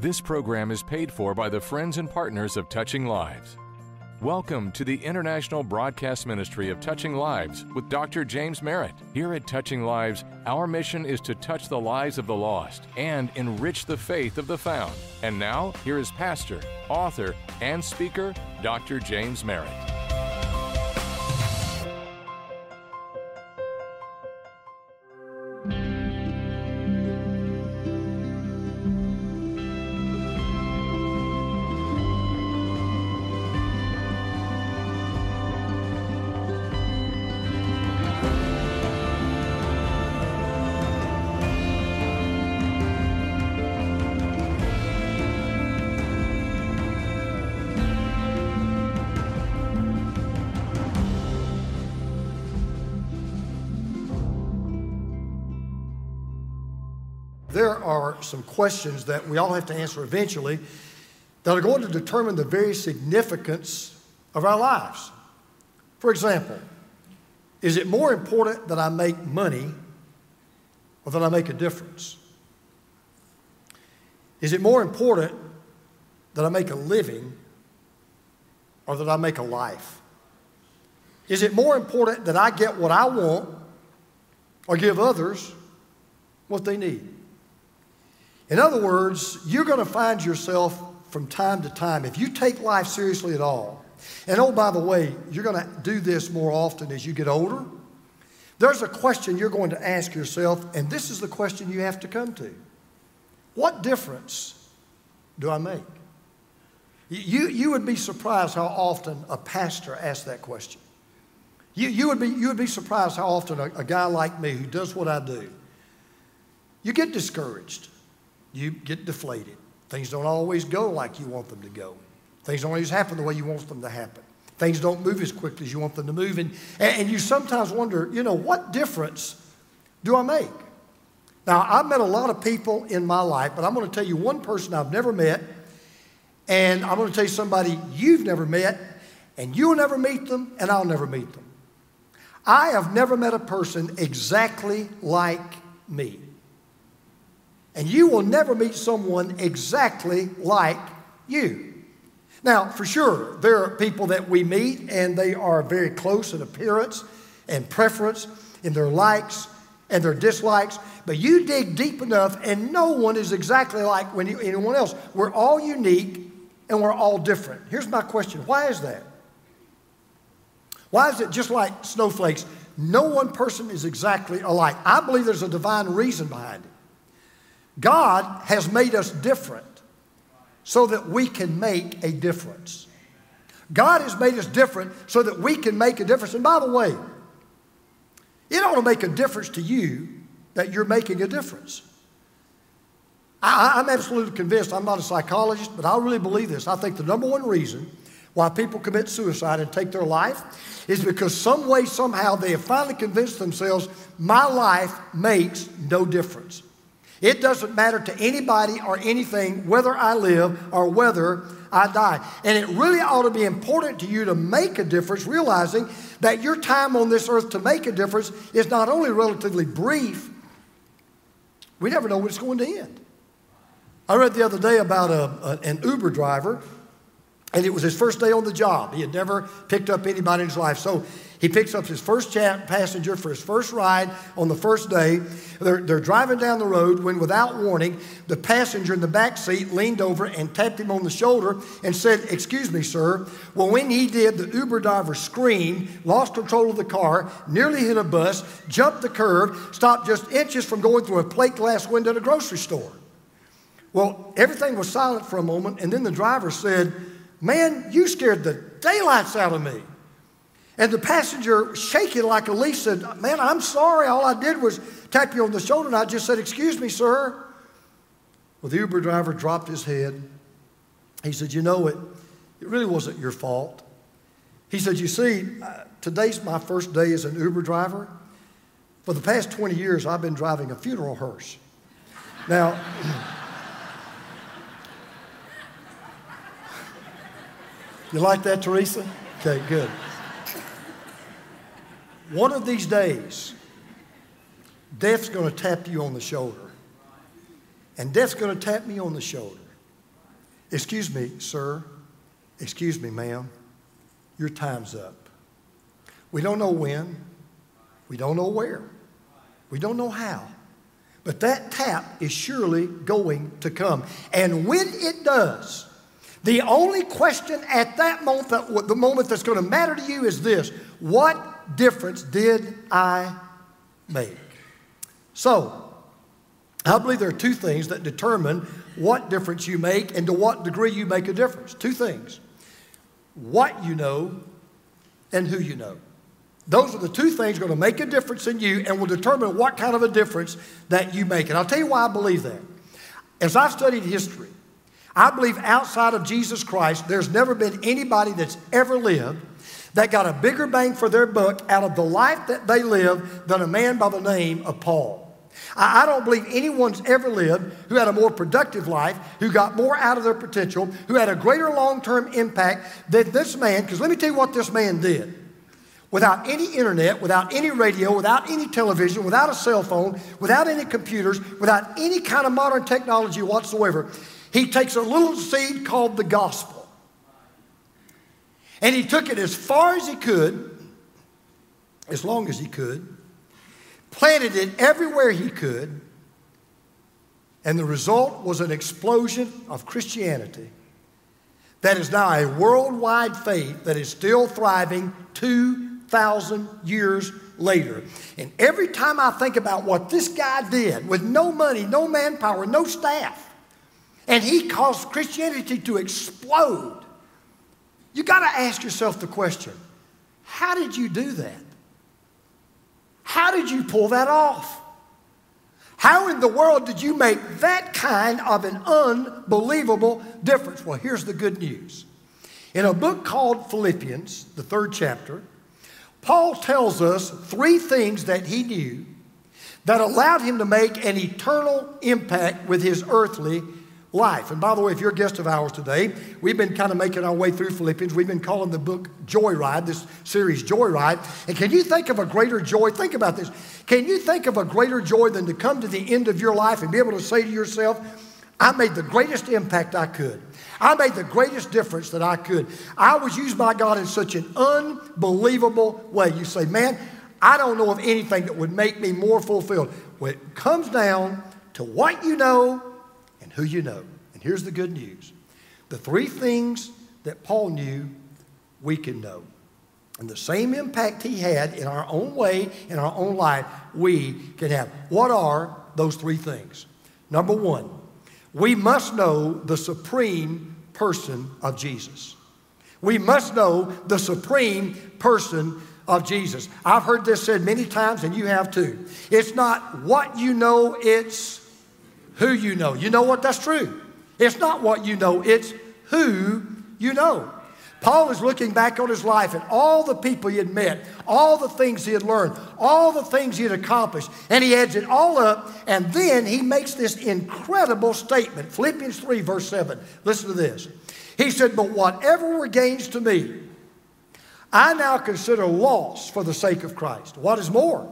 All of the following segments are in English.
This program is paid for by the friends and partners of Touching Lives. Welcome to the International Broadcast Ministry of Touching Lives with Dr. James Merritt. Here at Touching Lives, our mission is to touch the lives of the lost and enrich the faith of the found. And now, here is pastor, author, and speaker, Dr. James Merritt. There are some questions that we all have to answer eventually that are going to determine the very significance of our lives. For example, is it more important that I make money or that I make a difference? Is it more important that I make a living or that I make a life? Is it more important that I get what I want or give others what they need? In other words, you're going to find yourself from time to time, if you take life seriously at all, and oh, by the way, you're going to do this more often as you get older, there's a question you're going to ask yourself, and this is the question you have to come to. What difference do I make? You would be surprised how often a pastor asks that question. You would be surprised how often a guy like me who does what I do, you get discouraged. You get deflated. Things don't always go like you want them to go. Things don't always happen the way you want them to happen. Things don't move as quickly as you want them to move. And you sometimes wonder, what difference do I make? Now, I've met a lot of people in my life, but I'm going to tell you one person I've never met, and I'm going to tell you somebody you've never met, and you'll never meet them, and I'll never meet them. I have never met a person exactly like me. And you will never meet someone exactly like you. Now, for sure, there are people that we meet and they are very close in appearance and preference in their likes and their dislikes. But you dig deep enough and no one is exactly like anyone else. We're all unique and we're all different. Here's my question. Why is that? Why is it just like snowflakes? No one person is exactly alike. I believe there's a divine reason behind it. God has made us different so that we can make a difference. God has made us different so that we can make a difference. And by the way, it ought to make a difference to you that you're making a difference. I'm absolutely convinced, I'm not a psychologist, but I really believe this. I think the number one reason why people commit suicide and take their life is because some way, somehow, they have finally convinced themselves, my life makes no difference. It doesn't matter to anybody or anything whether I live or whether I die. And it really ought to be important to you to make a difference, realizing that your time on this earth to make a difference is not only relatively brief, we never know when it's going to end. I read the other day about an Uber driver, and it was his first day on the job. He had never picked up anybody in his life. So he picks up his first passenger for his first ride on the first day. They're driving down the road when, without warning, the passenger in the back seat leaned over and tapped him on the shoulder and said, "Excuse me, sir." Well, when he did, the Uber driver screamed, lost control of the car, nearly hit a bus, jumped the curb, stopped just inches from going through a plate glass window at a grocery store. Well, everything was silent for a moment, and then the driver said, "Man, you scared the daylights out of me." And the passenger, shaking like a leaf, said, "Man, I'm sorry. All I did was tap you on the shoulder, and I just said, 'Excuse me, sir.'" Well, the Uber driver dropped his head. He said, it really wasn't your fault. He said, "You see, today's my first day as an Uber driver. For the past 20 years, I've been driving a funeral hearse." Now, you like that, Teresa? Okay, good. One of these days, death's going to tap you on the shoulder. And death's going to tap me on the shoulder. excuse me, sir, excuse me, ma'am, your time's up. We don't know when, we don't know where, we don't know how, but that tap is surely going to come. And when it does, the only question at that moment, the moment that's going to matter to you is this: what difference did I make? So, I believe there are two things that determine what difference you make and to what degree you make a difference. Two things: what you know and who you know. Those are the two things going to make a difference in you and will determine what kind of a difference that you make. And I'll tell you why I believe that. As I've studied history, I believe outside of Jesus Christ, there's never been anybody that's ever lived that got a bigger bang for their buck out of the life that they lived than a man by the name of Paul. I don't believe anyone's ever lived who had a more productive life, who got more out of their potential, who had a greater long-term impact than this man. Because let me tell you what this man did. Without any internet, without any radio, without any television, without a cell phone, without any computers, without any kind of modern technology whatsoever, he takes a little seed called the gospel. And he took it as far as he could, as long as he could, planted it everywhere he could, and the result was an explosion of Christianity that is now a worldwide faith that is still thriving 2,000 years later. And every time I think about what this guy did with no money, no manpower, no staff, and he caused Christianity to explode, you got to ask yourself the question: how did you do that? How did you pull that off? How in the world did you make that kind of an unbelievable difference? Well, here's the good news. In a book called Philippians, the 3rd chapter, Paul tells us 3 things that he knew that allowed him to make an eternal impact with his earthly life. And by the way, if you're a guest of ours today, we've been kind of making our way through Philippians. We've been calling the book Joyride, this series Joyride. And can you think of a greater joy? Think about this. Can you think of a greater joy than to come to the end of your life and be able to say to yourself, I made the greatest impact I could. I made the greatest difference that I could. I was used by God in such an unbelievable way. You say, man, I don't know of anything that would make me more fulfilled. Well, it comes down to what you know and who you know. And here's the good news. The 3 things that Paul knew, we can know. And the same impact he had in our own way, in our own life, we can have. What are those 3 things? Number 1, we must know the supreme person of Jesus. We must know the supreme person of Jesus. I've heard this said many times, and you have too. It's not what you know, it's who you know. You know what? That's true. It's not what you know, it's who you know. Paul is looking back on his life and all the people he had met, all the things he had learned, all the things he had accomplished, and he adds it all up, and then he makes this incredible statement. Philippians 3, verse 7. Listen to this. He said, but whatever were gains to me, I now consider loss for the sake of Christ. What is more,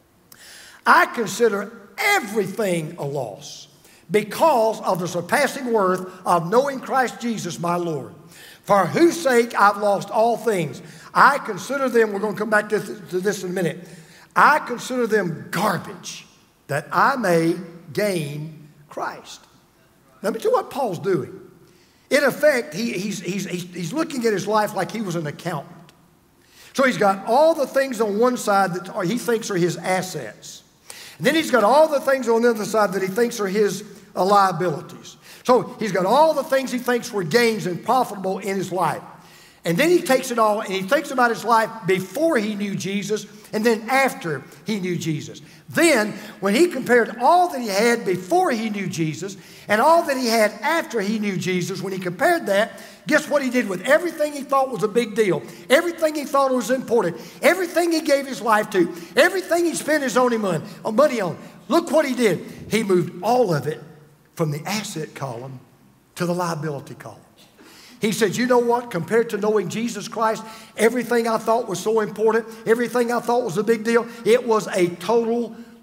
I consider everything a loss because of the surpassing worth of knowing Christ Jesus my Lord, for whose sake I've lost all things. I consider them, we're going to come back to this in a minute, I consider them garbage that I may gain Christ. Let me tell you what Paul's doing. In effect, he's looking at his life like he was an accountant. So he's got all the things on one side that he thinks are his assets. And then he's got all the things on the other side that he thinks are his liabilities. So he's got all the things he thinks were gains and profitable in his life. And then he takes it all and he thinks about his life before he knew Jesus and then after he knew Jesus. Then when he compared all that he had before he knew Jesus and all that he had after he knew Jesus, when he compared that, guess what he did with everything he thought was a big deal, everything he thought was important, everything he gave his life to, everything he spent his own money on. Look what he did. He moved all of it from the asset column to the liability column. He said, you know what? Compared to knowing Jesus Christ, everything I thought was so important, everything I thought was a big deal, it was a total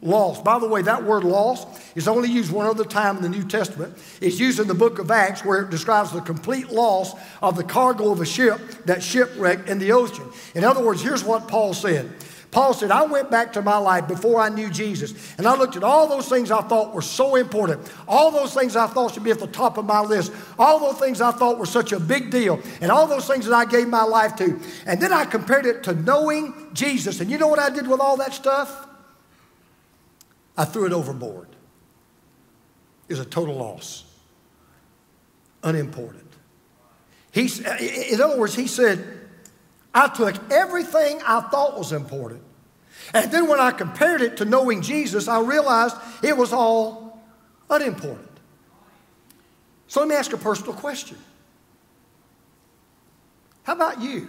lost. By the way, that word lost is only used one other time in the New Testament. It's used in the book of Acts where it describes the complete loss of the cargo of a ship that shipwrecked in the ocean. In other words, here's what Paul said. Paul said, I went back to my life before I knew Jesus, and I looked at all those things I thought were so important, all those things I thought should be at the top of my list, all those things I thought were such a big deal, and all those things that I gave my life to. And then I compared it to knowing Jesus. And you know what I did with all that stuff? I threw it overboard. It was a total loss. Unimportant. In other words, he said, I took everything I thought was important, and then when I compared it to knowing Jesus, I realized it was all unimportant. So let me ask a personal question. How about you?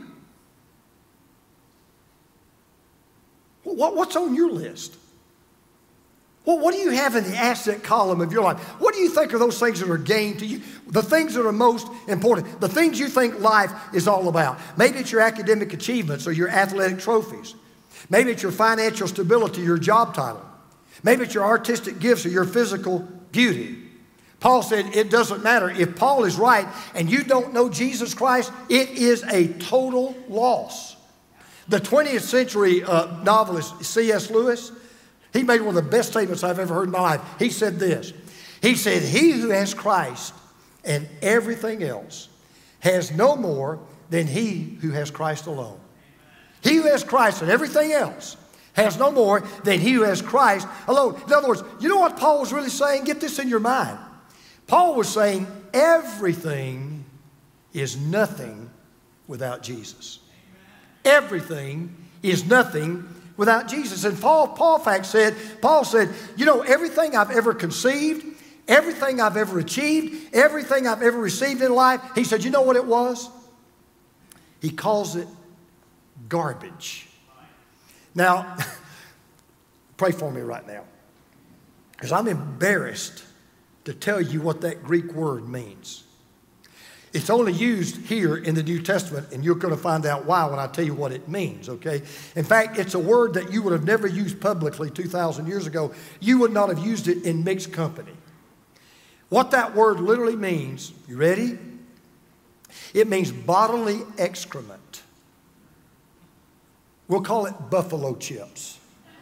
What's on your list? Well, what do you have in the asset column of your life? What do you think are those things that are gain to you? The things that are most important, the things you think life is all about. Maybe it's your academic achievements or your athletic trophies. Maybe it's your financial stability, your job title. Maybe it's your artistic gifts or your physical beauty. Paul said it doesn't matter. If Paul is right and you don't know Jesus Christ, it is a total loss. The 20th century novelist C.S. Lewis, he made one of the best statements I've ever heard in my life. He said this. He said, he who has Christ and everything else has no more than he who has Christ alone. He who has Christ and everything else has no more than he who has Christ alone. In other words, you know what Paul was really saying? Get this in your mind. Paul was saying everything is nothing without Jesus. Everything is nothing without Jesus. And Paul said, you know, everything I've ever conceived, everything I've ever achieved, everything I've ever received in life, he said, you know what it was? He calls it garbage. Now, pray for me right now, because I'm embarrassed to tell you what that Greek word means. It's only used here in the New Testament, and you're going to find out why when I tell you what it means, okay? In fact, it's a word that you would have never used publicly 2,000 years ago. You would not have used it in mixed company. What that word literally means, you ready? It means bodily excrement. We'll call it buffalo chips.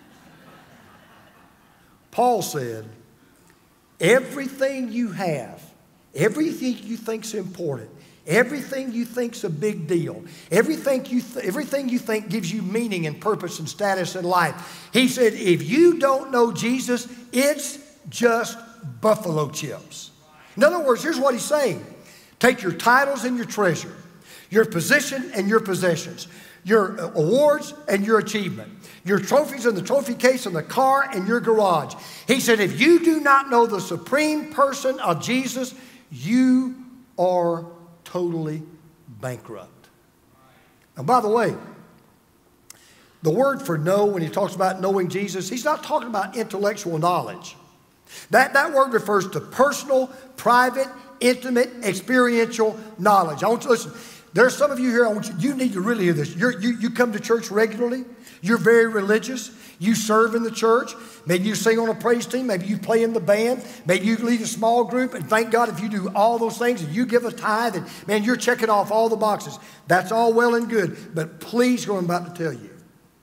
Paul said, everything you have, everything you think's important, everything you think's a big deal, everything you think gives you meaning and purpose and status in life. He said, if you don't know Jesus, it's just buffalo chips. In other words, here's what he's saying. Take your titles and your treasure, your position and your possessions, your awards and your achievement, your trophies in the trophy case in the car and your garage. He said, if you do not know the supreme person of Jesus, you are totally bankrupt. And by the way, the word for know, when he talks about knowing Jesus, he's not talking about intellectual knowledge. That word refers to personal, private, intimate, experiential knowledge. I want you to listen. There's some of you here, you need to really hear this. You come to church regularly. You're very religious. You serve in the church. Maybe you sing on a praise team. Maybe you play in the band. Maybe you lead a small group. And thank God if you do all those things and you give a tithe, and man, you're checking off all the boxes. That's all well and good. But please, what I'm about to tell you.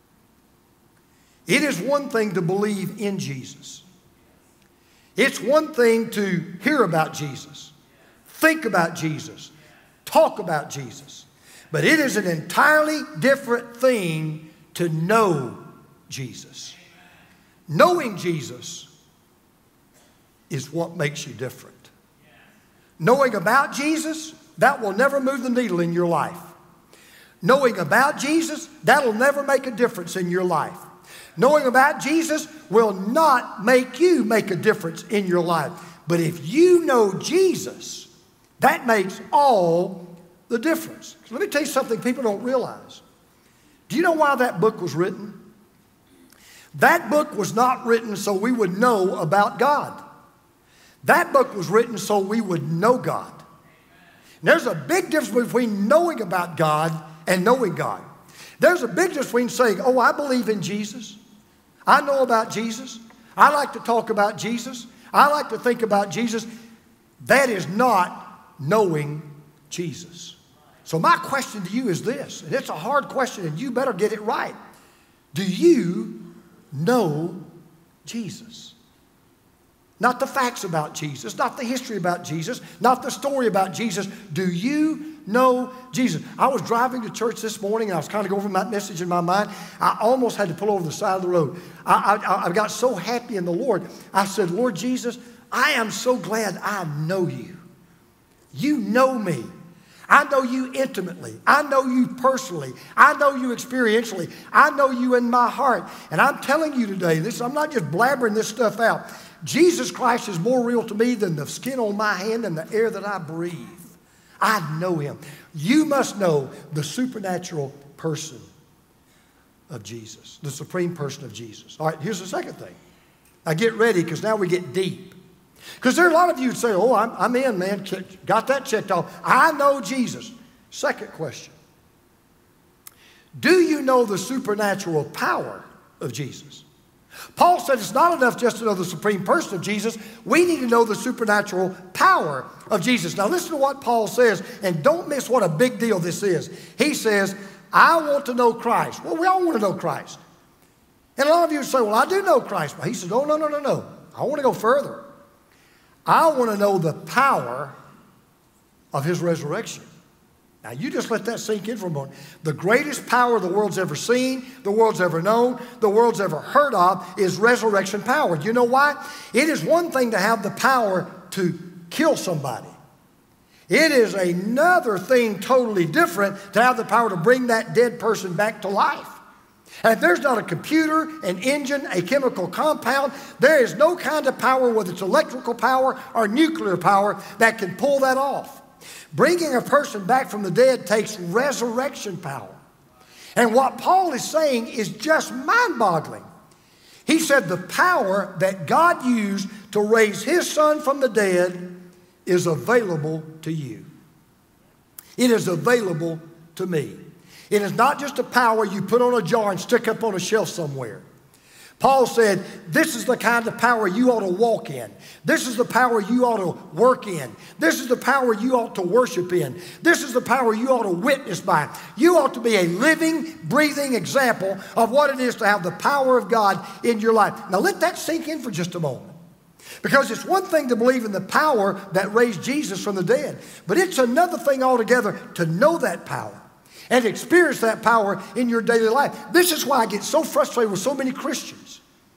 It is one thing to believe in Jesus. It's one thing to hear about Jesus, think about Jesus, talk about Jesus. But it is an entirely different thing to know Jesus. Knowing Jesus is what makes you different. Knowing about Jesus, that will never move the needle in your life. Knowing about Jesus, that'll never make a difference in your life. Knowing about Jesus will not make you make a difference in your life. But if you know Jesus, that makes all the difference. Let me tell you something people don't realize. Do you know why that book was written? That book was not written so we would know about God. That book was written so we would know God. And there's a big difference between knowing about God and knowing God. There's a big difference between saying, oh, I believe in Jesus. I know about Jesus. I like to talk about Jesus. I like to think about Jesus. That is not knowing Jesus. So my question to you is this, and it's a hard question, and you better get it right. Do you know Jesus? Not the facts about Jesus, not the history about Jesus, not the story about Jesus. Do you know Jesus? I was driving to church this morning, and I was kind of going over that message in my mind. I almost had to pull over the side of the road. I got so happy in the Lord. I said, Lord Jesus, I am so glad I know you. You know me. I know you intimately. I know you personally. I know you experientially. I know you in my heart. And I'm telling you today, I'm not just blabbering this stuff out. Jesus Christ is more real to me than the skin on my hand and the air that I breathe. I know him. You must know the supernatural person of Jesus, the supreme person of Jesus. All right, here's the second thing. Now get ready, because now we get deep. Because there are a lot of you who say, oh, I'm in, man. Got that checked off. I know Jesus. Second question. Do you know the supernatural power of Jesus? Paul said it's not enough just to know the supreme person of Jesus. We need to know the supernatural power of Jesus. Now listen to what Paul says, and don't miss what a big deal this is. He says, I want to know Christ. Well, we all want to know Christ. And a lot of you say, well, I do know Christ. But he says, oh, no. I want to go further. I want to know the power of his resurrection. Now, you just let that sink in for a moment. The greatest power the world's ever seen, the world's ever known, the world's ever heard of is resurrection power. You know why? It is one thing to have the power to kill somebody. It is another thing totally different to have the power to bring that dead person back to life. And if there's not a computer, an engine, a chemical compound, there is no kind of power, whether it's electrical power or nuclear power, that can pull that off. Bringing a person back from the dead takes resurrection power. And what Paul is saying is just mind-boggling. He said the power that God used to raise his son from the dead is available to you. It is available to me. It is not just a power you put on a jar and stick up on a shelf somewhere. Paul said, this is the kind of power you ought to walk in. This is the power you ought to work in. This is the power you ought to worship in. This is the power you ought to witness by. You ought to be a living, breathing example of what it is to have the power of God in your life. Now let that sink in for just a moment. Because it's one thing to believe in the power that raised Jesus from the dead, but it's another thing altogether to know that power and experience that power in your daily life. This is why I get so frustrated with so many Christians.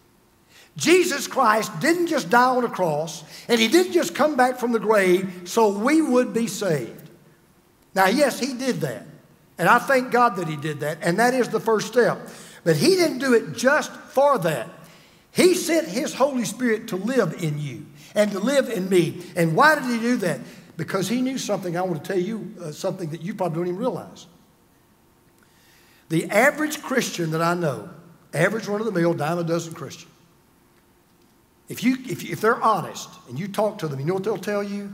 Jesus Christ didn't just die on a cross, and he didn't just come back from the grave so we would be saved. Now, yes, he did that, and I thank God that he did that, and that is the first step. But he didn't do it just for that. He sent his Holy Spirit to live in you and to live in me. And why did he do that? Because he knew something. I want to tell you something that you probably don't even realize. The average Christian that I know, average run-of-the-mill, dime-a-dozen Christian, if they're honest and you talk to them, you know what they'll tell you?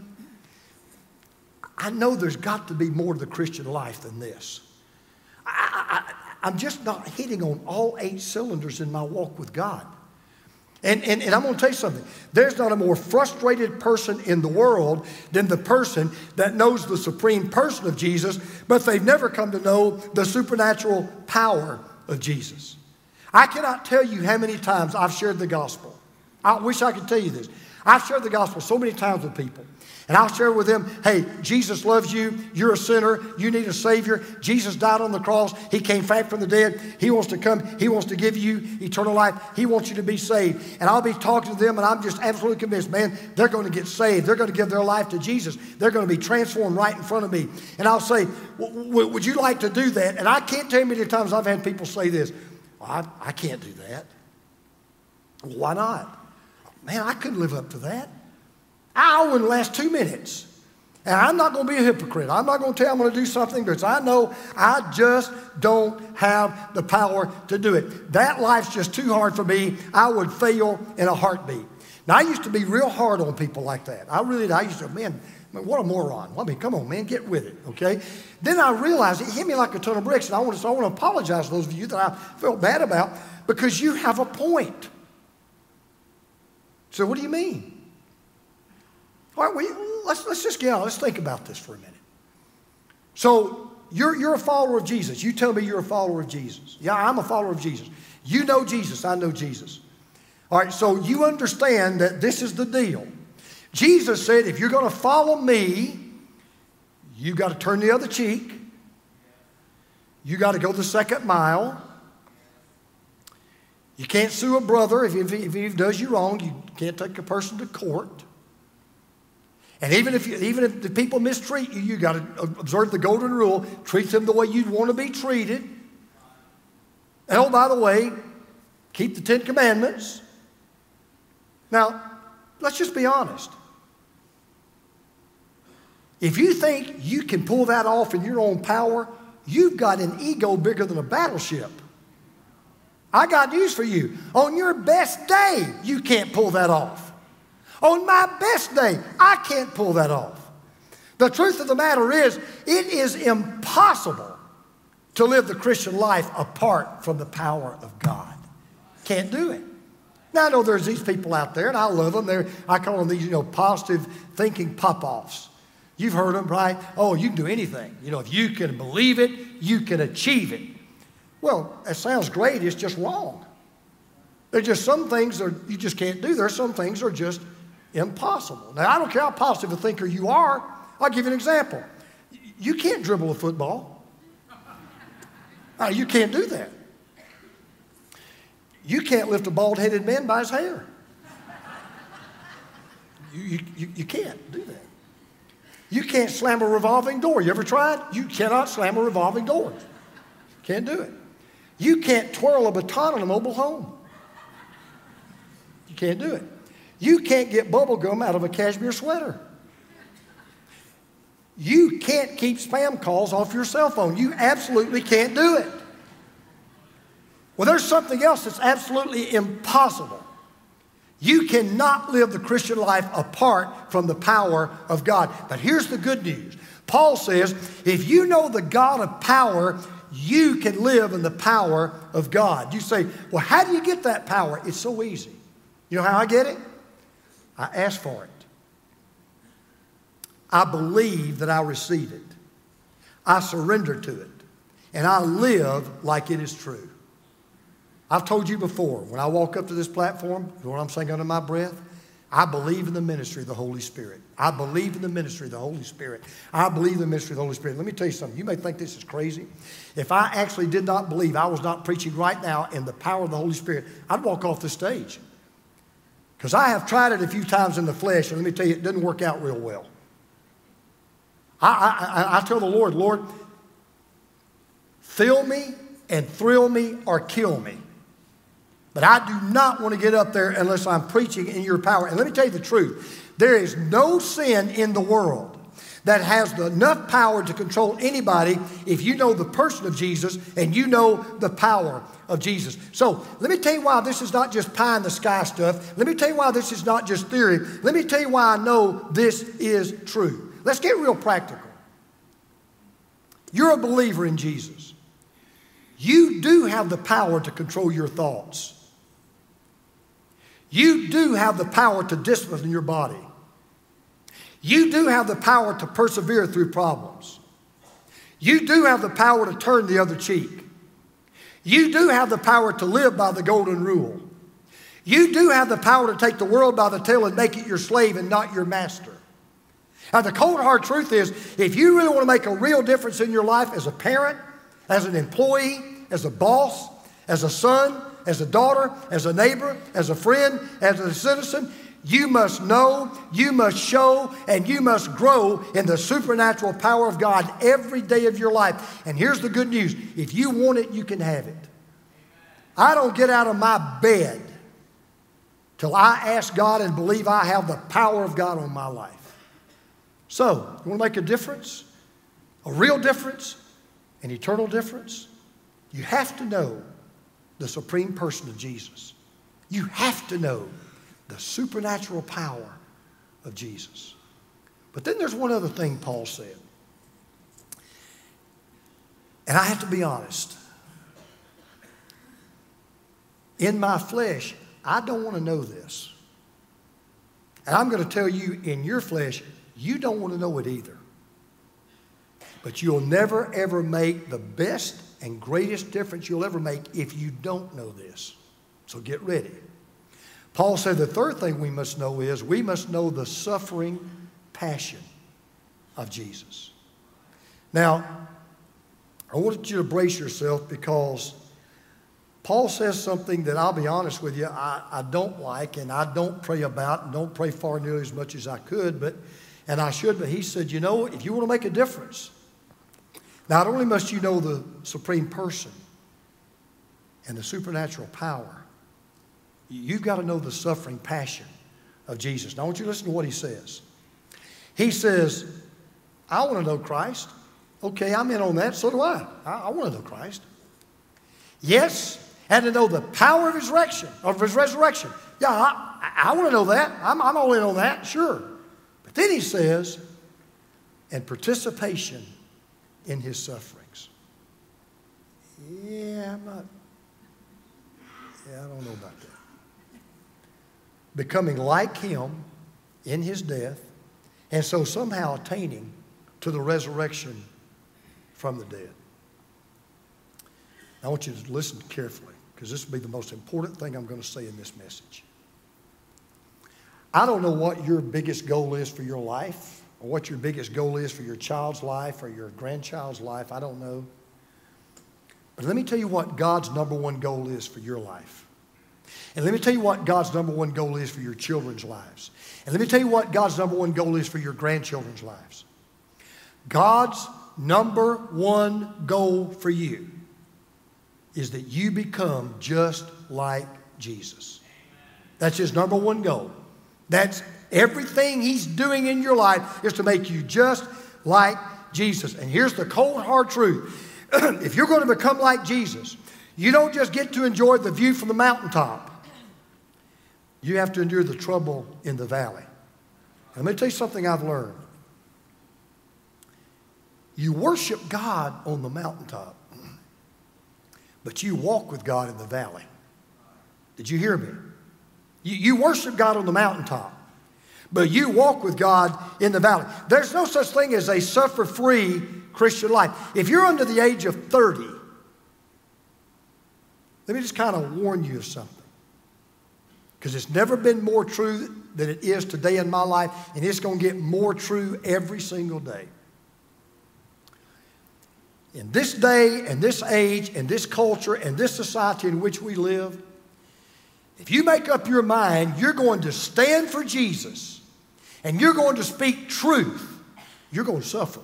I know there's got to be more to the Christian life than this. I'm just not hitting on all 8 cylinders in my walk with God. And I'm going to tell you something. There's not a more frustrated person in the world than the person that knows the supreme person of Jesus, but they've never come to know the supernatural power of Jesus. I cannot tell you how many times I've shared the gospel. I wish I could tell you this. I've shared the gospel so many times with people. And I'll share with them, hey, Jesus loves you. You're a sinner. You need a Savior. Jesus died on the cross. He came back from the dead. He wants to come. He wants to give you eternal life. He wants you to be saved. And I'll be talking to them, and I'm just absolutely convinced, man, they're going to get saved. They're going to give their life to Jesus. They're going to be transformed right in front of me. And I'll say, would you like to do that? And I can't tell you how many times I've had people say this. Well, I can't do that. Well, why not? Man, I couldn't live up to that. I wouldn't last 2 minutes. And I'm not going to be a hypocrite. I'm not going to tell you I'm going to do something because I know I just don't have the power to do it. That life's just too hard for me. I would fail in a heartbeat. Now, I used to be real hard on people like that. I used to, man, what a moron. I mean, come on, man, get with it, okay? Then I realized it hit me like a ton of bricks, and I want to apologize to those of you that I felt bad about because you have a point. So what do you mean? All right, let's just get on. Let's think about this for a minute. So you're a follower of Jesus. You tell me you're a follower of Jesus. Yeah, I'm a follower of Jesus. You know Jesus. I know Jesus. All right, so you understand that this is the deal. Jesus said, if you're going to follow me, you got to turn the other cheek. You got to go the second mile. You can't sue a brother if he does you wrong. You can't take a person to court. And even if the people mistreat you, you got to observe the golden rule. Treat them the way you'd want to be treated. And oh, by the way, keep the 10 Commandments. Now, let's just be honest. If you think you can pull that off in your own power, you've got an ego bigger than a battleship. I got news for you. On your best day, you can't pull that off. On my best day, I can't pull that off. The truth of the matter is, it is impossible to live the Christian life apart from the power of God. Can't do it. Now, I know there's these people out there, and I love them. I call them these, positive thinking pop-offs. You've heard them, right? Oh, you can do anything. If you can believe it, you can achieve it. Well, that sounds great. It's just wrong. There's just some things that you just can't do. There's some things that are just impossible. Now, I don't care how positive a thinker you are. I'll give you an example. You can't dribble a football. You can't do that. You can't lift a bald-headed man by his hair. You can't do that. You can't slam a revolving door. You ever tried? You cannot slam a revolving door. Can't do it. You can't twirl a baton in a mobile home. You can't do it. You can't get bubble gum out of a cashmere sweater. You can't keep spam calls off your cell phone. You absolutely can't do it. Well, there's something else that's absolutely impossible. You cannot live the Christian life apart from the power of God. But here's the good news. Paul says, if you know the God of power, you can live in the power of God. You say, well, how do you get that power? It's so easy. You know how I get it? I ask for it. I believe that I receive it. I surrender to it. And I live like it is true. I've told you before, when I walk up to this platform, you know what I'm saying under my breath? I believe in the ministry of the Holy Spirit. I believe in the ministry of the Holy Spirit. I believe in the ministry of the Holy Spirit. Let me tell you something. You may think this is crazy. If I actually did not believe I was not preaching right now in the power of the Holy Spirit, I'd walk off the stage. Because I have tried it a few times in the flesh, and let me tell you, it doesn't work out real well. I tell the Lord, Lord, fill me and thrill me or kill me. But I do not want to get up there unless I'm preaching in your power. And let me tell you the truth. There is no sin in the world that has enough power to control anybody if you know the person of Jesus and you know the power of Jesus. So let me tell you why this is not just pie in the sky stuff. Let me tell you why this is not just theory. Let me tell you why I know this is true. Let's get real practical. You're a believer in Jesus. You do have the power to control your thoughts. You do have the power to discipline your body. You do have the power to persevere through problems. You do have the power to turn the other cheek. You do have the power to live by the golden rule. You do have the power to take the world by the tail and make it your slave and not your master. Now, the cold hard truth is, if you really want to make a real difference in your life as a parent, as an employee, as a boss, as a son, as a daughter, as a neighbor, as a friend, as a citizen, you must know, you must show, and you must grow in the supernatural power of God every day of your life. And here's the good news. If you want it, you can have it. I don't get out of my bed till I ask God and believe I have the power of God on my life. So, you want to make a difference? A real difference? An eternal difference? You have to know the supreme person of Jesus. You have to know the supernatural power of Jesus. But then there's one other thing Paul said. And I have to be honest. In my flesh, I don't want to know this. And I'm going to tell you, in your flesh, you don't want to know it either. But you'll never, ever make the best and greatest difference you'll ever make if you don't know this. So get ready. Paul said the third thing we must know is we must know the suffering passion of Jesus. Now, I want you to brace yourself because Paul says something that I'll be honest with you, I don't like and I don't pray about and don't pray for nearly as much as I could, and I should, but he said, you know, if you want to make a difference, not only must you know the supreme person and the supernatural power, you've got to know the suffering passion of Jesus. Now I want you to listen to what he says. He says, I want to know Christ. Okay, I'm in on that, so do I. I want to know Christ. Yes, and to know the power of his resurrection. Yeah, I want to know that. I'm all in on that, sure. But then he says, and participation in his sufferings. I don't know about that. Becoming like him in his death, and so somehow attaining to the resurrection from the dead. I want you to listen carefully, because this will be the most important thing I'm going to say in this message. I don't know what your biggest goal is for your life, or what your biggest goal is for your child's life or your grandchild's life. I don't know. But let me tell you what God's number one goal is for your life. And let me tell you what God's number one goal is for your children's lives. And let me tell you what God's number one goal is for your grandchildren's lives. God's number one goal for you is that you become just like Jesus. That's his number one goal. That's everything he's doing in your life is to make you just like Jesus. And here's the cold, hard truth. If you're going to become like Jesus, you don't just get to enjoy the view from the mountaintop. You have to endure the trouble in the valley. And let me tell you something I've learned. You worship God on the mountaintop, but you walk with God in the valley. Did you hear me? You worship God on the mountaintop, but you walk with God in the valley. There's no such thing as a suffer-free Christian life. If you're under the age of 30, let me just kind of warn you of something. Because it's never been more true than it is today in my life, and it's going to get more true every single day. In this day and this age and this culture and this society in which we live, if you make up your mind you're going to stand for Jesus and you're going to speak truth, you're going to suffer.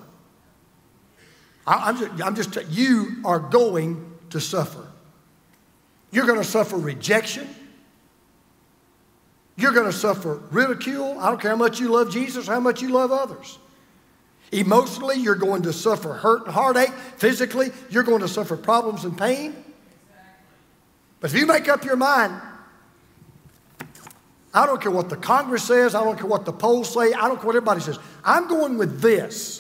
You are going to suffer. You're going to suffer rejection. You're going to suffer ridicule. I don't care how much you love Jesus or how much you love others. Emotionally, you're going to suffer hurt and heartache. Physically, you're going to suffer problems and pain. But if you make up your mind, I don't care what the Congress says, I don't care what the polls say, I don't care what everybody says, I'm going with this.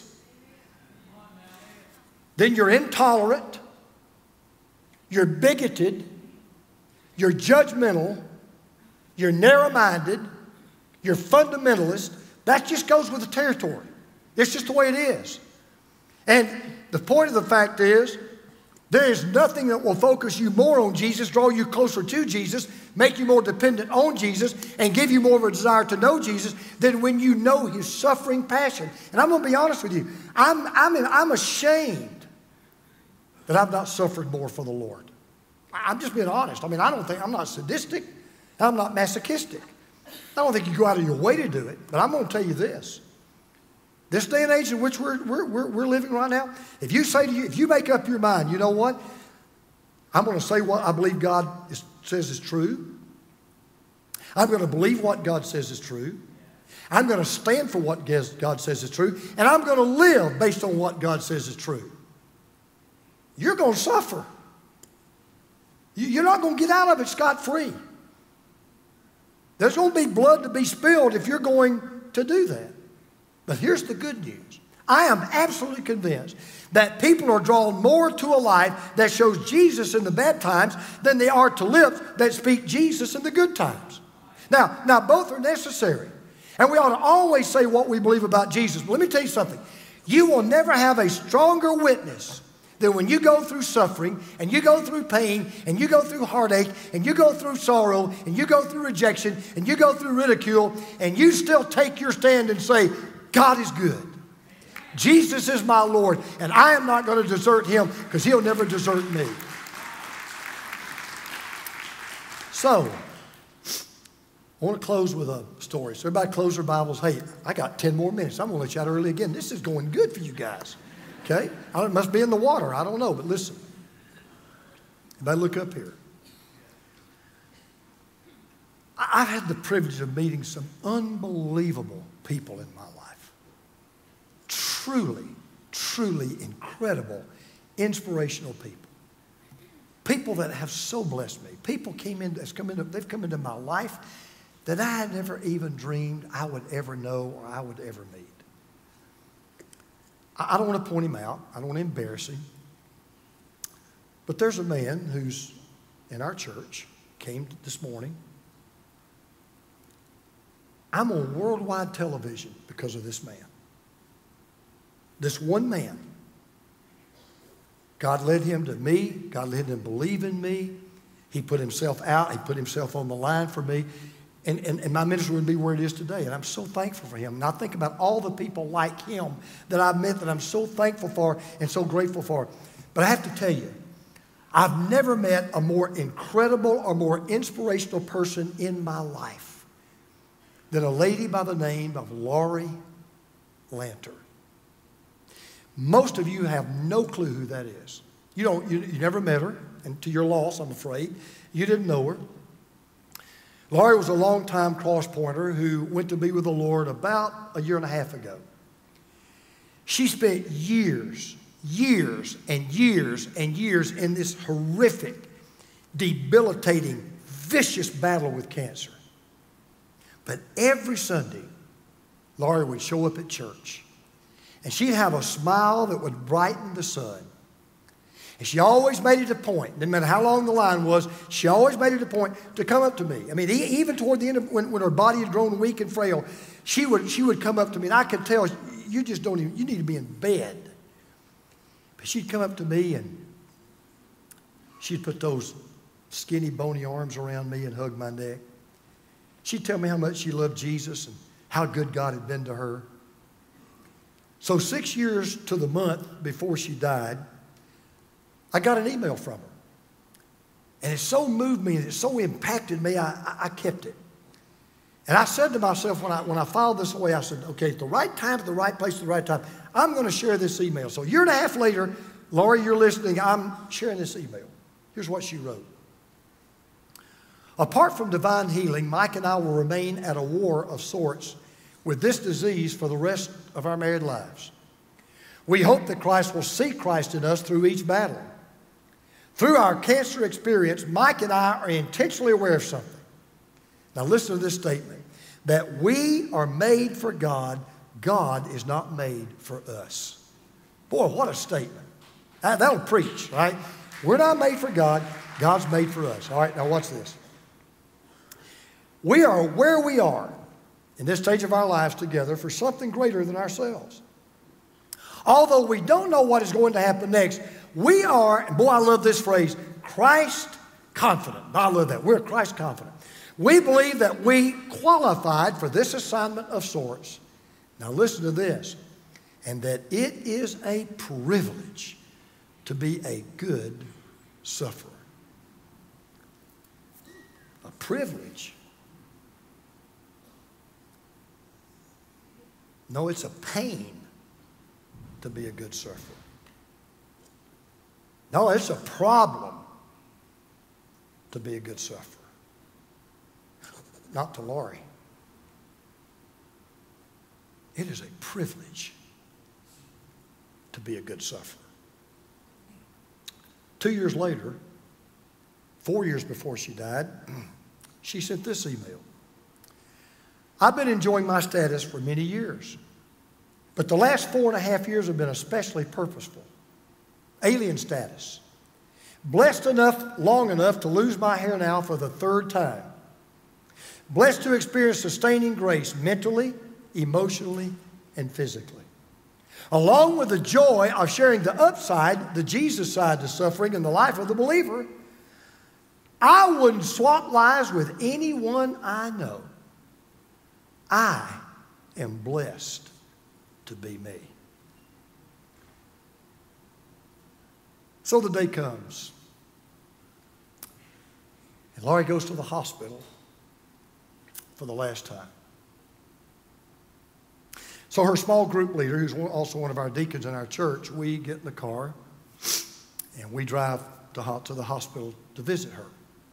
Then you're intolerant, you're bigoted, you're judgmental, you're narrow-minded, you're fundamentalist. That just goes with the territory. It's just the way it is. And the point of the fact is, there is nothing that will focus you more on Jesus, draw you closer to Jesus, make you more dependent on Jesus, and give you more of a desire to know Jesus than when you know his suffering passion. And I'm going to be honest with you. I'm ashamed that I've not suffered more for the Lord. I'm just being honest. I mean, I'm not sadistic. I'm not masochistic. I don't think you go out of your way to do it. But I'm going to tell you this. This day and age in which we're living right now, if you make up your mind, you know what? I'm going to say what I believe God says is true. I'm going to believe what God says is true. I'm going to stand for what God says is true. And I'm going to live based on what God says is true. You're going to suffer. You're not going to get out of it scot-free. There's going to be blood to be spilled if you're going to do that. But here's the good news. I am absolutely convinced that people are drawn more to a life that shows Jesus in the bad times than they are to lips that speak Jesus in the good times. Now both are necessary. And we ought to always say what we believe about Jesus. But let me tell you something. You will never have a stronger witness than when you go through suffering, and you go through pain, and you go through heartache, and you go through sorrow, and you go through rejection, and you go through ridicule, and you still take your stand and say, God is good. Jesus is my Lord, and I am not going to desert him because he'll never desert me. So, I want to close with a story. So everybody close their Bibles. Hey, I got 10 more minutes. I'm going to let you out early again. This is going good for you guys. Okay? It must be in the water. I don't know, but listen. Everybody look up here. I've had the privilege of meeting some unbelievable people in my life. Truly, truly incredible, inspirational people. People that have so blessed me. People they've come into my life that I had never even dreamed I would ever know or I would ever meet. I don't want to point him out. I don't want to embarrass him. But there's a man who's in our church, came this morning. I'm on worldwide television because of this man. This one man. God led him to me. God led him to believe in me. He put himself out. He put himself on the line for me. And my ministry would be where it is today. And I'm so thankful for him. And I think about all the people like him that I've met that I'm so thankful for and so grateful for. But I have to tell you, I've never met a more incredible or more inspirational person in my life than a lady by the name of Laurie Lanter. Most of you have no clue who that is. You never met her, and to your loss, I'm afraid. You didn't know her. Laurie was a longtime cross-pointer who went to be with the Lord about a year and a half ago. She spent years and years in this horrific, debilitating, vicious battle with cancer. But every Sunday, Laurie would show up at church, and she'd have a smile that would brighten the sun. And she always made it a point, didn't matter how long the line was, she always made it a point to come up to me. I mean, even toward the end of when her body had grown weak and frail, she would come up to me, and I could tell, you need to be in bed. But she'd come up to me, and she'd put those skinny, bony arms around me and hug my neck. She'd tell me how much she loved Jesus and how good God had been to her. So 6 years to the month before she died, I got an email from her. And it so moved me, and it so impacted me, I kept it. And I said to myself when I filed this away, I said, okay, at the right time, at the right place, at the right time, I'm going to share this email. So a year and a half later, Laurie, you're listening, I'm sharing this email. Here's what she wrote. Apart from divine healing, Mike and I will remain at a war of sorts with this disease for the rest of our married lives. We hope that Christ will see Christ in us through each battle. Through our cancer experience, Mike and I are intentionally aware of something. Now listen to this statement. That we are made for God. God is not made for us. Boy, what a statement. That'll preach, right? We're not made for God. God's made for us. All right, now watch this. We are where we are in this stage of our lives together for something greater than ourselves. Although we don't know what is going to happen next, we are, and boy, I love this phrase, Christ confident. I love that. We're Christ confident. We believe that we qualified for this assignment of sorts. Now listen to this. And that it is a privilege to be a good sufferer. A privilege. No, it's a pain to be a good sufferer. No, it's a problem to be a good sufferer. Not to Laurie. It is a privilege to be a good sufferer. 2 years later, 4 years before she died, she sent this email. I've been enjoying my status for many years, but the last 4.5 years have been especially purposeful. Alien status. Blessed enough, long enough to lose my hair now for the third time. Blessed to experience sustaining grace mentally, emotionally, and physically. Along with the joy of sharing the upside, the Jesus side to suffering in the life of the believer, I wouldn't swap lives with anyone I know. I am blessed to be me. So the day comes, and Laurie goes to the hospital for the last time. So her small group leader, who's also one of our deacons in our church, we get in the car and we drive to the hospital to visit her.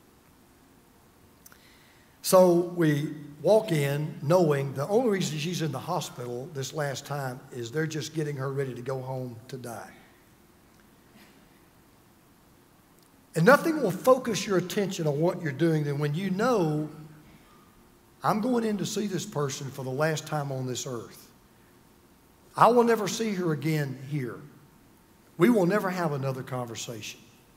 So we walk in knowing the only reason she's in the hospital this last time is they're just getting her ready to go home to die. And nothing will focus your attention on what you're doing than when you know, I'm going in to see this person for the last time on this earth. I will never see her again here. We will never have another conversation.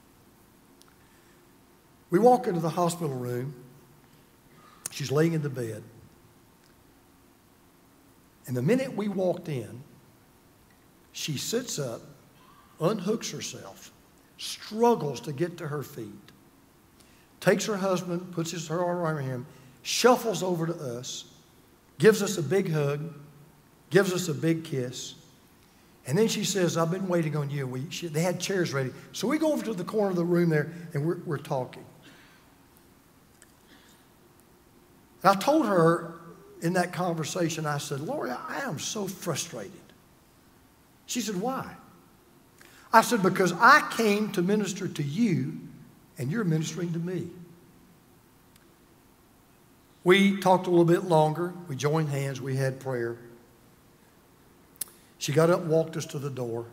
We walk into the hospital room. She's laying in the bed. And the minute we walked in, she sits up, unhooks herself, struggles to get to her feet, takes her husband, puts her arm around him, shuffles over to us, gives us a big hug, gives us a big kiss. And then she says, I've been waiting on you. They had chairs ready. So we go over to the corner of the room there, and we're talking. And I told her in that conversation, I said, Lori, I am so frustrated. She said, why? I said, because I came to minister to you, and you're ministering to me. We talked a little bit longer. We joined hands. We had prayer. She got up and walked us to the door.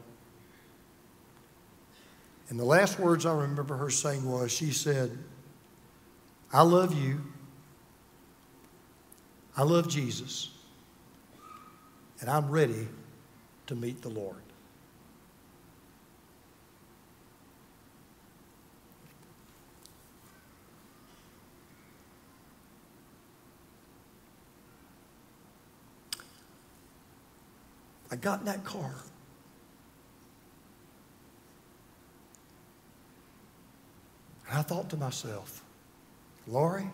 And the last words I remember her saying was, she said, I love you. I love Jesus. And I'm ready to meet the Lord. I got in that car. And I thought to myself, Laurie,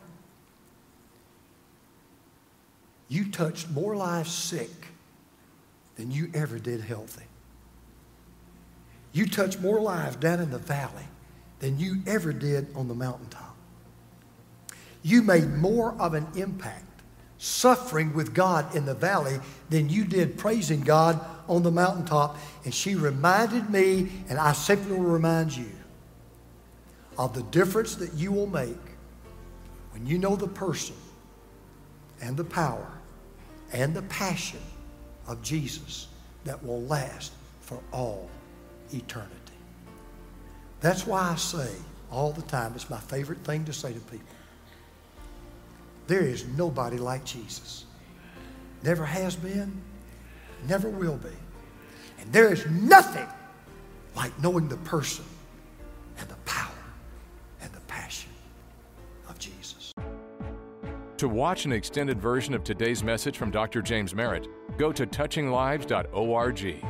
you touched more lives sick than you ever did healthy. You touched more lives down in the valley than you ever did on the mountaintop. You made more of an impact suffering with God in the valley than you did praising God on the mountaintop. And she reminded me, and I simply will remind you, of the difference that you will make when you know the person and the power and the passion of Jesus that will last for all eternity. That's why I say all the time, it's my favorite thing to say to people, there is nobody like Jesus. Never has been, never will be. And there is nothing like knowing the person and the power and the passion of Jesus. To watch an extended version of today's message from Dr. James Merritt, go to touchinglives.org.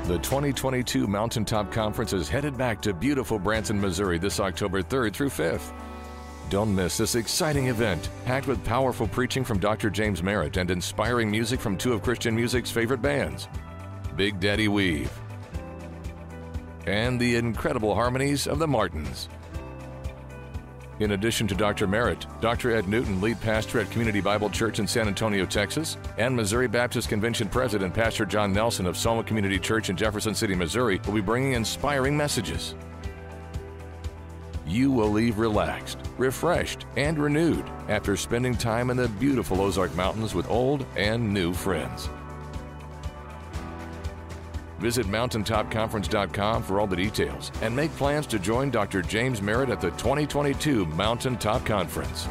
The 2022 Mountaintop Conference is headed back to beautiful Branson, Missouri this October 3rd through 5th. Don't miss this exciting event, packed with powerful preaching from Dr. James Merritt and inspiring music from two of Christian music's favorite bands, Big Daddy Weave and the incredible harmonies of the Martins. In addition to Dr. Merritt, Dr. Ed Newton, lead pastor at Community Bible Church in San Antonio, Texas, and Missouri Baptist Convention President Pastor John Nelson of Soma Community Church in Jefferson City, Missouri, will be bringing inspiring messages. You will leave relaxed, refreshed, and renewed after spending time in the beautiful Ozark Mountains with old and new friends. Visit MountaintopConference.com for all the details and make plans to join Dr. James Merritt at the 2022 Mountaintop Conference.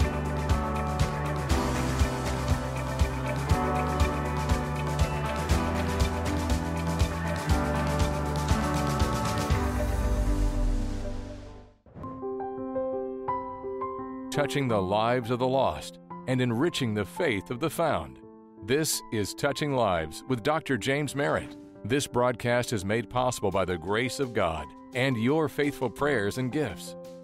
Touching the lives of the lost and enriching the faith of the found. This is Touching Lives with Dr. James Merritt. This broadcast is made possible by the grace of God and your faithful prayers and gifts.